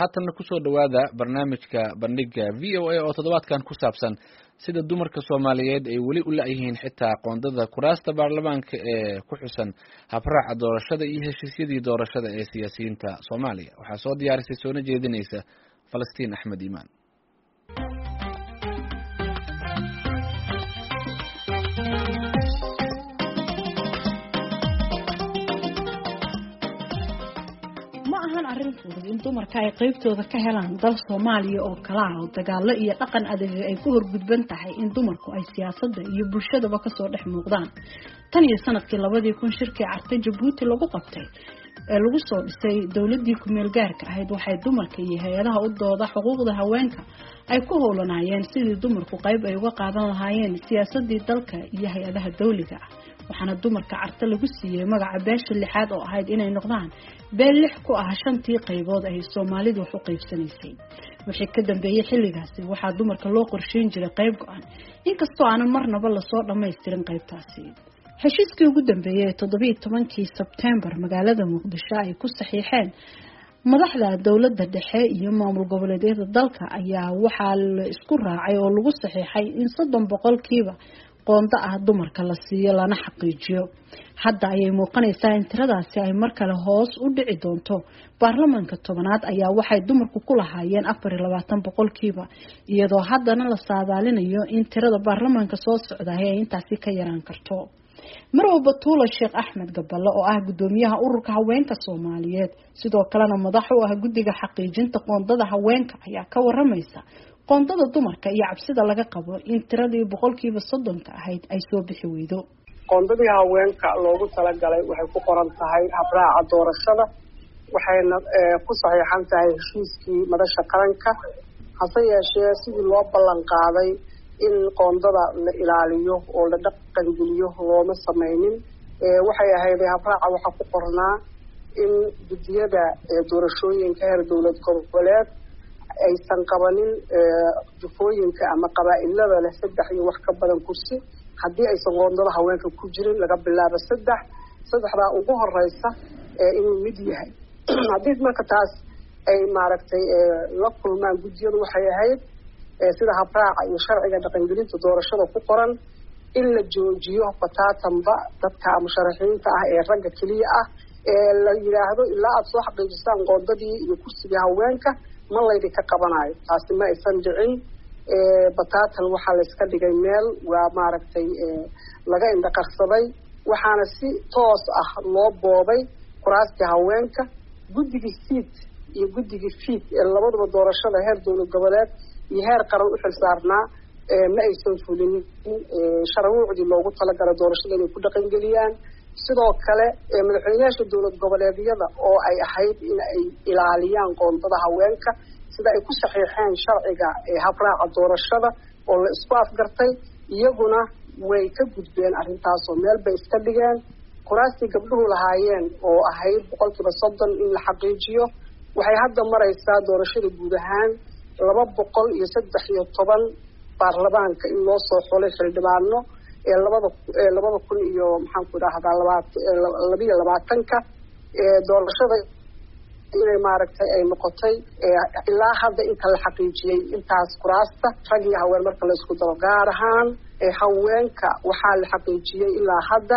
haatanna kusoo dhawaada barnaamijka bandhiga VOA oo toddobaadkan ku saabsan sida dumarka Soomaaliyeed ay wali u laayihiin xitaa qoondada kuraasta baarlamaanka ee ku xusan habraaca doorashada iyo heshiisyadii doorashada ee siyaasiyiinta Soomaaliya. Waxaa soo diyaarisay soona jeedinaysa Falastiin Axmed Iimaan. in dumarka ay qaybtooda ka helaan dal Soomaaliya oo kala ah dagaalo iyo dhaqan adag ay ku horgudban tahay in dumarku ay siyaasadda iyo bulshadaba ka soo dhex muuqdaan tan iyo sanadkii 2000 shirkii Carta Djibouti lagu qabtay ee lagu soo dhisay dawladii ku meel gaarka ahayd waxay dumarka iyo hay'adaha u dooda xuquuqda haweenka ay ku howlanayeen sidii dumarku qayb ay uga qaadan lahaayeen siyaasadii dalka iyo hay'adaha dawliga waxaana dumarka Carta lagu siiyay magaca beesha lixaad oo ahayd inay noqdaan beel lix ku ah shantii qaybood ay Soomaalidu wax u qaybsanaysay wixii ka dambeeyay xilligaasi waxaa dumarka loo qorsheyn jiray qayb go'an inkastoo aanan marnaba la soo dhameystirin qaybtaasi heshiiskii ugu dambeeyay 17kii Sebtembar magaalada Muqdisho ay ku saxiixeen madaxda dawladda dhexe iyo maamul goboleedyada dalka ayaa waxaa la isku raacay oo lagu saxiixay in 30% qoonda ah dumarka la siiyo lana xaqiijiyo hadda ayay muuqanaysaa in tiradaasi ay mar kale hoos u dhici doonto baarlamaanka tobanaad ayaa waxay dumarku ku lahaayeen 24% iyadoo haddana la saadaalinayo in tirada baarlamaanka soo socda ay intaasi ka yaraan karto Marwo Batuula Sheekh Axmed Gaballe oo ah gudoomiyaha ururka haweenka Soomaaliyeed sidoo kalena madax u ah guddiga xaqiijinta qoondada haweenka ayaa ka waramaysa qoondada dumarka iyo cabsida laga qabo in tiradii 30% ahayd ay soo bixi weydo qoondadii haweenka loogu talagalay waxay ku qoran tahay habraaca doorashada waxayna ku saxiixan tahay heshiiskii madasha qaranka hase yeeshee sidii loo ballan qaaday in qoondada la ilaaliyo oo la dhaqan geliyo looma sameeynin waxay ahayd habraaca waxa ku qornaa in gudiyada doorashooyinka heer dawlad goboleed aysan qabanin jufooyinka ama qabaa'ilada leh 3 iyo wax ka badan kursi haddii aysan qoondada haweenka ku jirin laga bilaabo 3 ugu horeysa inuu mid yahay haddii marka taas ay maaragtay la kulmaan gudiyadu waxay ahayd sida habraaca iyo sharciga dhaqangelinta doorashada ku qoran in la joojiyo fataatanba dadka musharaxiinta ah ee ragga kaliya ah ee la yiraahdo ilaa aad soo xaqiijisaan qoondadii iyo kursiga haweenka ma laydi ka qabanayo taasi ma aysan dhicin bataatan waxaa la iska dhigay meel waa maaragtay laga indhaqarsaday waxaana si toos ah loo boobay kuraasta haweenka guddigii siid iyo guddigii fiid ee labaduba doorashada heer dawlad goboleed iyo heer qaran u xilsaarnaa ma aysan fulin sharciicii loogu talagalay doorashada inay ku dhaqan geliyaan sidoo kale madaxweynayaasha dawlad goboleedyada oo ay ahayd in ay ilaaliyaan qoondada haweenka sida ay ku saxiixeen sharciga habraaca doorashada oo la isku afgartay iyaguna way ka gudbeen arrintaas oo meel bay iska dhigeen kuraastii gabdhuhu lahaayeen oo ahayd 30% in la xaqiijiyo waxay hadda maraysaa doorashada guud ahaan 213 baarlamaanka in loo soo xulay xildhibaano ee 2000 iyo maxaan ku raahdaa 22 doorashada inay maaragtay ay noqotay ilaa hadda inta la xaqiijiyay intaas kuraasta rag iyo haween marka la isku daro gaar ahaan haweenka waxaa la xaqiijiyay ilaa hadda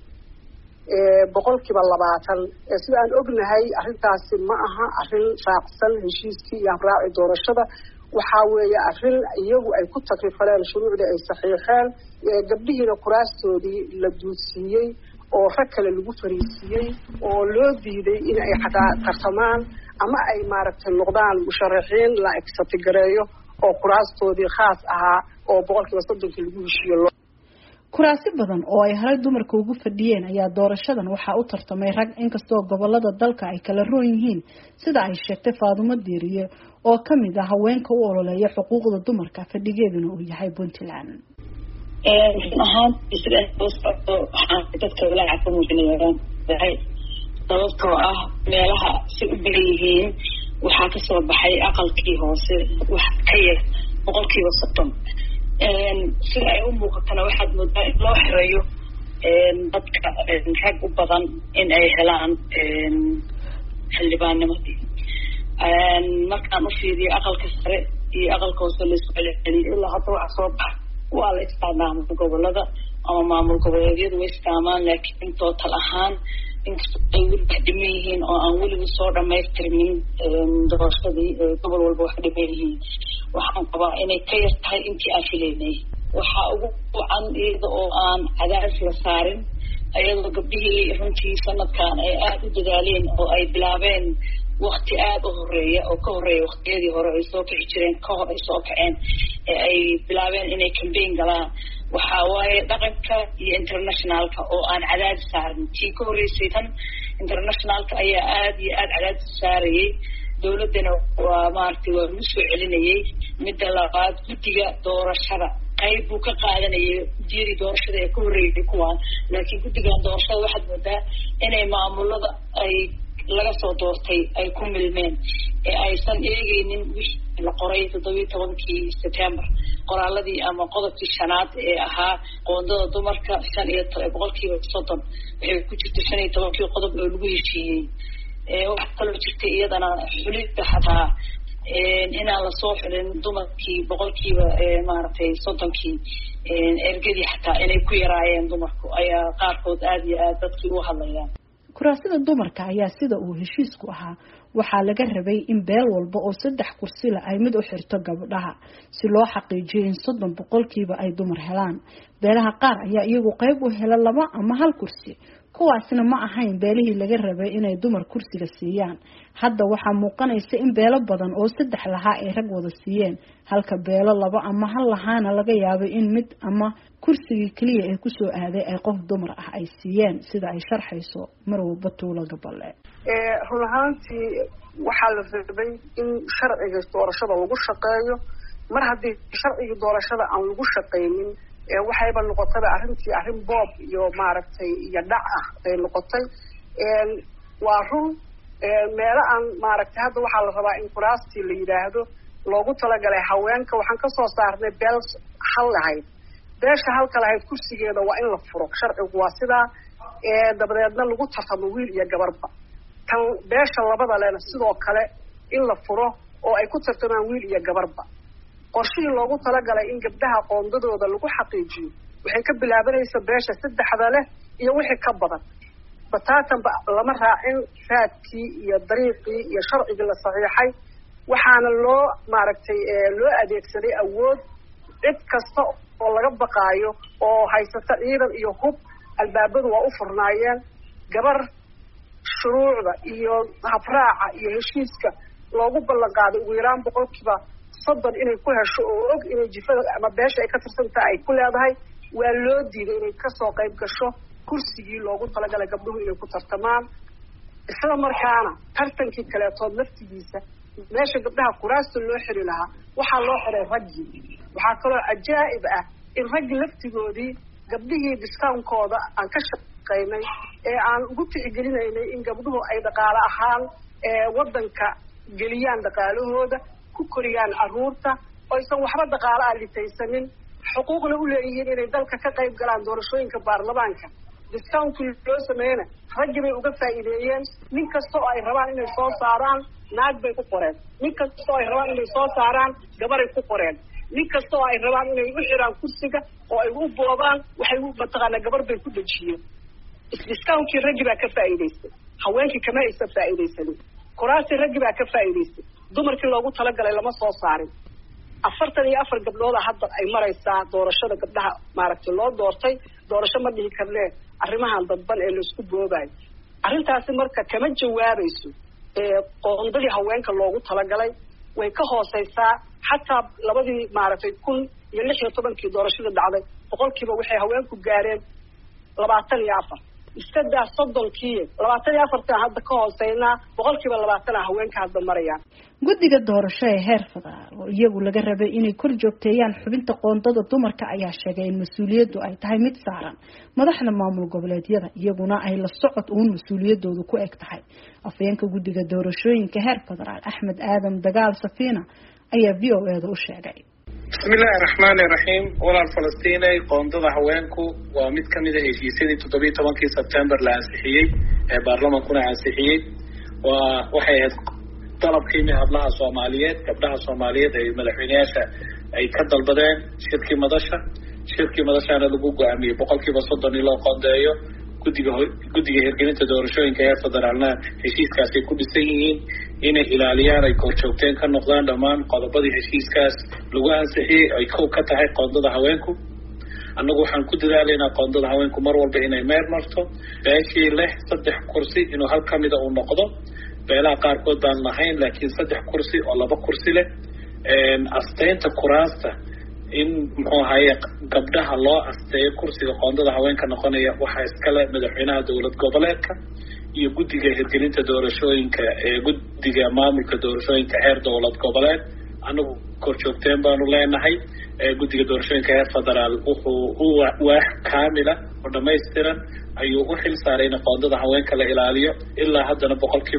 20% sida aan ognahay arrintaasi ma aha arrin raacsan heshiiskii iyo habraaci doorashada waxaa weeye arrin iyagu ay ku takrifaleen shuruucdii ay saxiixeen gabdhihiina kuraastoodii la duudsiiyey oo rag kale lagu fariisiiyey oo loo diiday in ay tartamaan ama ay maaragtay noqdaan musharaxiin la exatigareeyo oo kuraastoodii khaas ahaa oo 30% lagu heshiiyo kuraasi badan oo ay halay dumarka ugu fadhiyeen ayaa doorashadan waxa u tartamay rag inkastoo gobolada dalka ay kala roon yihiin sida ay sheegtay Faadumo Diiriye oo kamid ah haweenka u ololeeya xuquuqda dumarka fadhigeeduna uu yahay Puntland ahaan sida dadka walaaca ka muujinayaan sababtoo ah meelaha si u badan yihiin waxaa ka soo baxay aqalkii hoose wax ka yar 30%. sida ay u muuqatana waxaad moodaa in loo xirayo dadka rag u badan in ay helaan xildhibaannimadii markaan u fiiriyo aqalka sare iyo aqalka hoose la isku celceliyo ilaa hadda waxa soo baxa waa la isticmaalaa gobolada ama maamul goboleedyadu way isticmaalaan laakiin total ahaan inkastoo ay weli wax dhiman yihiin oo aan weliba soo dhamaystirmin doorashadii gobol walba wax dhiman yihiin waxaan qabaa inay ka yar tahay intii aan filaynay waxaa ugu wacan iyada oo aan cadaadis la saarin ayadoo gabdhihii runtii sanadkan ay aada u dadaaleen oo ay bilaabeen waqti aada u horeeya oo ka horeeya waqtiyadii hore ay soo kici jireen ka hor ay soo kaceen ee ay bilaabeen inay campaign galaan waxaa waaye dhaqanka iyo internationalka oo aan cadaadis saarin tii ka horreysay tan internationalka ayaa aada iyo aada cadaadis saarayay dawladdana waa maaragtay waa lagu soo celinayay midda labaad guddiga doorashada qayb buu ka qaadanayay guddiyadii doorashada ee ka horreeyay kuwaan laakiin guddigan doorashada waxaad moodaa inay maamulada ay laga soo doortay ay ku milmeen ee aysan eegaynin wixii la qoray 17 September qoraaladii ama qodobkii shanaad ee ahaa qoondada dumarka 5% waxay ku jirtay 15 qodob oo lagu heshiiyey waxa kaloo jirtay iyadana xulidda xataa inaan la soo xulin dumarkii 100% maaragtay 30 ergadii xataa inay ku yaraayeen dumarku ayaa qaarkood aada iyo aada dadkii u hadlayaan kuraasida dumarka ayaa sida uu heshiisku ahaa waxaa laga rabay in beel walba oo 3 kursi la ay mid u xirto gabdhaha si loo xaqiijiyo in 30% ay dumar helaan beelaha qaar ayaa iyagu qayb u hela 2 ama 1 kursi kuwaasna ma ahayn beelihii laga rabay inay dumar kursiga siiyaan hadda waxaa muuqanaysa in beelo badan oo 3 lahaa ay rag wada siiyeen halka beelo 2 ama 1 lahaana laga yaabay in mid ama kursigii kaliya ay ku soo aaday ay qof dumar ah ay siiyeen sida ay sharxayso Marwo Batuula Gaballe run ahaantii waxaa la rabay in sharciga doorashada lagu shaqeeyo mar haddii sharciga doorashada aan lagu shaqeynin waxayba noqotay arrin boob iyo maaragtay iyo dhac ah ay noqotay waa run meelo aan maaragtay hadda waxaa la rabaa in kuraastii la yiraahdo loogu talagalay haweenka waxaan ka soo saarnay beel hal lahayd beesha halka lahayd kursigeeda waa in la furo sharcigu waa sidaa dabadeedna lagu tartamo wiil iyo gabarba tan beesha labada leena sidoo kale in la furo oo ay ku tartamaan wiil iyo gabarba qorshihii loogu talagalay in gabdhaha qoondadooda lagu xaqiijiyo waxay ka bilaabanaysaa beesha 3 leh iyo wixii ka badan bataatanba lama raacin raadkii iyo dariiqii iyo sharcigii la saxiixay waxaana loo maaragtay loo adeegsaday awood cid kasta oo laga baqaayo oo haysata ciidan iyo hub albaabadu waa u furnaayeen gabar shuruucda iyo habraaca iyo heshiiska loogu ballan qaaday ugu yaraan 30% inay ku hesho oo og inay jifada ama beesha ay ka tirsantahay ay ku leedahay waa loo diiday inay ka soo qayb gasho kursigii loogu talagalay gabdhuhu inay ku tartamaan isla markaana tartankii kaleetood laftigiisa meesha gabdhaha kuraasta loo xiri lahaa waxaa loo xiray raggii waxaa kaloo cajaa'ib ah in raggii laftigoodii gabdhihii discount-kooda aan ka shaqaynay ee aan ugu tixgelinaynay in gabdhuhu ay dhaqaale ahaan waddanka geliyaan dhaqaalahooda ku koriyaan carruurta oo aysan waxba dhaqaale ah litaysanin xuquuqna u leeyihiin inay dalka ka qayb galaan doorashooyinka baarlamaanka discount-kii loo sameeyana raggii bay uga faa'iideeyeen nin kasta oo ay rabaan inay soo saaraan naag bay ku qoreen nin kasta oo ay rabaan inay soo saaraan gabaray ku qoreen nin kasta oo ay rabaan inay u xiraan kursiga oo ay u boobaan waxay mataqaanaa gabar bay ku dhejiyeen discount-kii raggii baa ka faa'iidaystay haweenkii kama aysan faa'iidaysanin kuraastii raggii baa ka faa'iidaystay dumarkii loogu talagalay lama soo saarin 44 gabdhooda hadda ay maraysaa doorashada gabdhaha maaragtay loo doortay doorasho ma dhihi karnee arrimahan dadban ee la isku boobayo arrintaasi marka kama jawaabayso qoondadii haweenka loogu talagalay way ka hooseysaa xataa labadii maaragtay 2016 doorashada dhacday 100% waxay haweenku gaareen 24 iska daa 30 24 hadda ka hooseynaa 20% haweenka hadda marayaan guddiga doorasho ee heer federaal oo iyagu laga rabay inay kor joogteeyaan xubinta qoondada dumarka ayaa sheegay in mas'uuliyaddu ay tahay mid saaran madaxda maamul goboleedyada iyaguna ay la socod uun mas'uuliyadoodu ku eg tahay afayeenka guddiga doorashooyinka heer federaal Axmed Aadan Dagaal Safiina ayaa VOA-da u sheegay bismillaahi raxmaani raxiim walaal Falastiinay qoondada haweenku waa mid ka mid ah heshiisyadii 17 September la ansixiyay ee baarlamaankuna ansixiyay waxay ahayd dalabkiimi hablaha Soomaaliyeed gabdhaha Soomaaliyeed ay madaxweynayaasha ay ka dalbadeen shirkii madashana lagu go'aamiyay 30% loo qoondeeyo guddiga hirgelinta doorashooyinka ee federaalna heshiiskaas ay ku dhisan yihiin inay ilaaliyaan ay korjoogteen ka noqdaan dhammaan qodobadii heshiiskaas lagu ansixiyay ay ka tahay qoondada haweenku annagu waxaan ku dadaalaynaa qoondada haweenku mar walba inay meel marto beeshii leh 3 kursi inuu hal kamid uu noqdo beelaha qaarkood baan lahayn laakiin 3 kursi oo 2 kursi leh asteynta kuraasta in muxuu ahaye gabdhaha loo asteeyo kursiga qoondada haweenka noqonaya waxa iskale madaxweynaha dowlad goboleedka iyo guddiga hirgelinta doorashooyinka ee guddiga maamulka doorashooyinka heer dowlad goboleed anagu korjoogteen baanu leenahay guddiga doorashooyinka heer federaal wuxuu waax kaamila oo dhammaystiran ayuu u xil saaray in qoondada haweenka la ilaaliyo ilaa haddana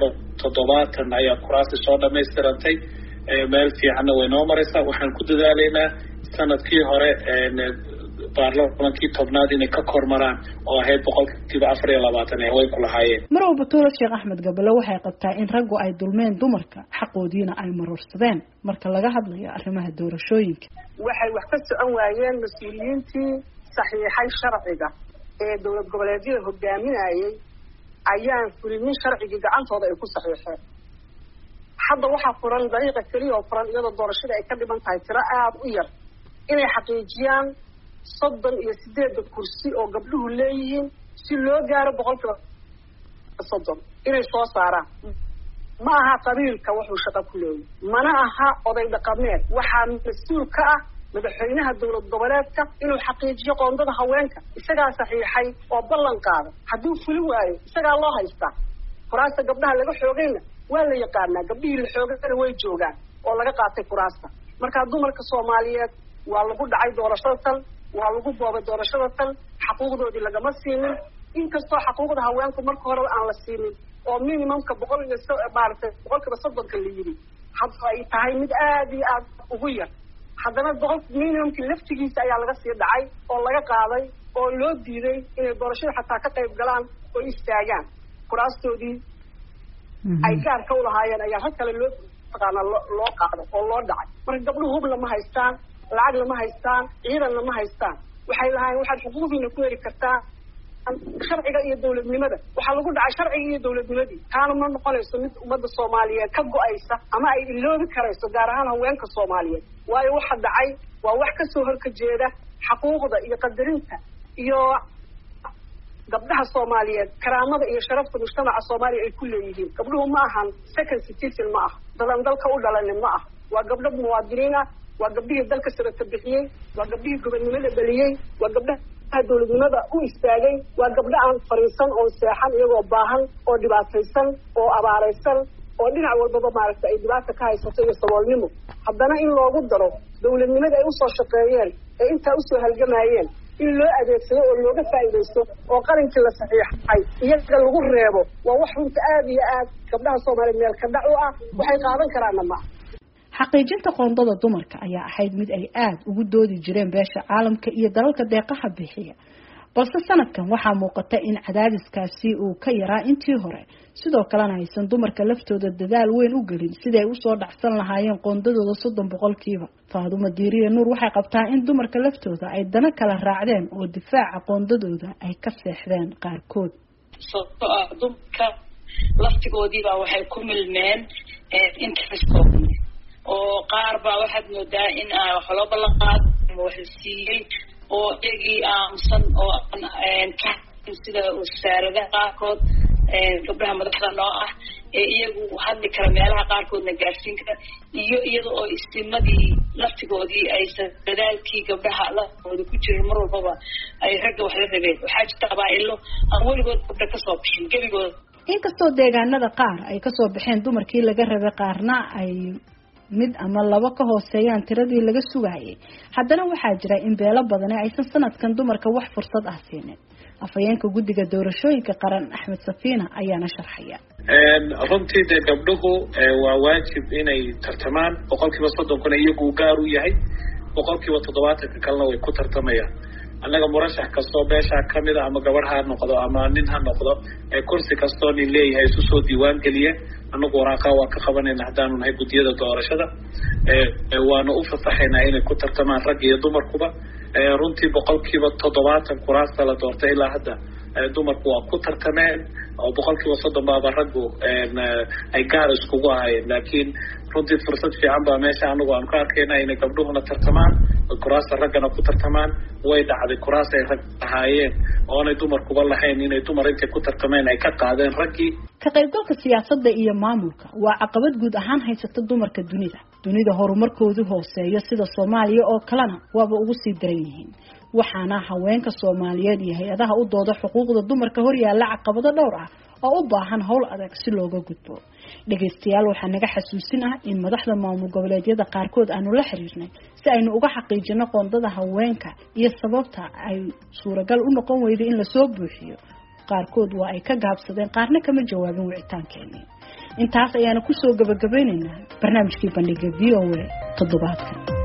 70% ayaa kuraasi soo dhammaystirantay meel fiicanna way noo maraysaa waxaan ku dadaalaynaa sanadkii hore baarlamaankii tobnaad inay ka kormaraan oo ahayd 24% ay haweenku lahaayeen Marwo Batuula Sheekh Axmed Gabalo waxay qabtaa in raggu ay dulmeen dumarka xaqoodiina ay marorsadeen marka laga hadlayo arrimaha doorashooyinka waxay wax ka socon waayeen mas'uuliyiintii saxiixay sharciga ee dowlad goboleedyada hogaaminayay ayaan fulinin sharcigii gacantooda ay ku saxiixeen hadda waxaa furan dariiqa kaliya oo furan iyadoo doorashada ay ka dhiman tahay tiro aad u yar inay xaqiijiyaan 38 kursi oo gabdhuhu leeyihiin si loo gaaro 30% inay soo saaraan ma aha qabiilka wuxuu shaqo ku leeyahay mana aha oday dhaqameed waxaa mas'uul ka ah madaxweynaha dowlad goboleedka inuu xaqiijiyo qoondada haweenka isagaa saxiixay oo ballan qaada hadduu fuli waayo isagaa loo haystaa kuraasta gabdhaha laga xoogayna waa la yaqaanaa gabdhihii la xoogayna way joogaan oo laga qaatay kuraasta marka dumarka Soomaaliyeed waa lagu dhacay doorashada tan waa lagu boobay doorashada tan xaquuqdoodii lagama siinin inkastoo xaquuqda haweenku marka hore aan la siinin oo minimumka 30% la yiri hadda ay tahay mid aad iyo aad ugu yar haddana minimumkii laftigiisa ayaa laga sii dhacay oo laga qaaday oo loo diiday inay doorashada xataa ka qayb galaan oo istaagaan kuraastoodii ay gaarka u lahaayeen ayaa hal kale loo qaado oo loo dhacay marka gabdhuhu hub lama haystaan lacag lama haystaan ciidan lama haystaan waxay lahaayeen waxaad xuquuqdiina ku heli kartaa sharciga iyo dowladnimada waxaa lagu dhacay sharciga iyo dowladnimadii taana ma noqonayso mid ummadda Soomaaliyeed ka go'aysa ama ay iloobi karayso gaar ahaan haweenka Soomaaliyeed waayo waxa dhacay waa wax ka soo horjeeda xaquuqda iyo qadarinta iyo gabdhaha Soomaaliyeed karaamada iyo sharafta mujtamaca Soomaaliya ay ku leeyihiin gabdhuhu ma ahan second citizen ma ah dadan dalka u dhalanay ma ah waa gabdho muwaadiniin ah waa gabdhihii dalka sababta bixiyay waa gabdhihii gobonimada dhaliyay waa gabdhaha dowladnimada u istaagay waa gabdho aan fariisan oo seexan iyagoo baahan oo dhibaataysan oo abaaraysan oo dhinac walba maaragtay ay dhibaato ka haysato iyo saboolnimo haddana in loogu daro dowladnimada ay u soo shaqeeyeen ee inta u soo halgamayeen in loo adeegsado oo looga faa'iideysto oo qarankii la saxiixay iyaga lagu reebo waa wax runta aad iyo aad gabdhaha Soomaaliyeed meel ka dhac u ah waxay qaadan karaan ma xaqiijinta qoondada dumarka ayaa ahayd mid ay aad ugu doodi jireen beesha caalamka iyo dalalka deeqaha bixiya balse sanadkan waxaa muuqata in cadaadiskaasi uu ka yaraa intii hore sidoo kalena aysan dumarka laftooda dadaal weyn u gelin sidii ay usoo dhacsan lahaayeen qoondadooda 30%. Faadumo Diiriye Nuur waxay qabtaa in dumarka laftooda ay dana kala raacdeen oo difaaca qoondadooda ay ka seexdeen qaarkood dumarka laftigoodiiba waxay ku milmeen interest-kooda oo qaar baa waxaad moodaa in wax loo ballan qaado wax la siiyey oo iyagii aamusan oo ka sida wasaaradaha qaarkood gabdhaha madaxda noo ah ee iyagu hadli kara meelaha qaarkoodna gaarsiin kara iyo iyada oo istimadii laftigoodii aysan dadaalkii gabdhaha lafooda ku jirin mar walbaba ay ragga wax la rabeen waxaa jirta qabaa'ilo aan weligood gabdha kasoo bixin gebigood inkastoo deegaanada qaar ay kasoo baxeen dumarkii laga rabay qaarna ay mid ama laba ka hooseeyaan tiradii laga sugayay haddana waxaa jira in beelo badan aysan sanadkan dumarka wax fursad ah siinin afayeenka guddiga doorashooyinka qaran Axmed Safiina ayaana sharxaya runtii de gabdhuhu waa waajib inay tartamaan 30% iyagu gaar u yahay 70% kalena way ku tartamayaan annaga murashax kastoo beesha kamid ama gabadh ha noqdo ama nin ha noqdo kursi kastoo nin leeyahay isu soo diiwaan geliye anagu waraaqa waa ka qabanayna haddaanu nahay guddiyada doorashada waana u fasaxaynaa inay ku tartamaan rag iyo dumarkuba runtii 70% kuraasta la doortay ilaa hadda dumarku waa ku tartameen oo 30% baaba raggu ay gaar iskugu ahayeen laakiin runtii fursad fiican baa meesha anagu aan ka arkaynaa inay gabdhuhuna tartamaan kuraasta raggana ku tartamaan way dhacday kuraas ay rag ahaayeen oonay dumarkuba lahayn inay dumar intay ku tartameen ay ka qaadeen raggii ka qaybgalka siyaasadda iyo maamulka waa caqabad guud ahaan haysata dumarka dunida horumarkoodu hooseeyo sida Soomaaliya oo kalena waaba ugu sii daran yihiin waxaana haweenka Soomaaliyeed iyo hay'adaha u dooda xuquuqda dumarka hor yaalla caqabado dhowr ah oo u baahan hawl adag si looga gudbo dhageystayaal waxaa naga xasuusin ah in madaxda maamul goboleedyada qaarkood aanu la xiriirnay si aynu uga xaqiijino qoondada haweenka iyo sababta ay suuragal u noqon weyday in la soo buuxiyo qaarkood waa ay ka gaabsadeen qaarna kama jawaabin wicitaankeena intaas ayaana ku soo gabagabaynaynaa barnaamijkii bandhiga VOA toddobaadkan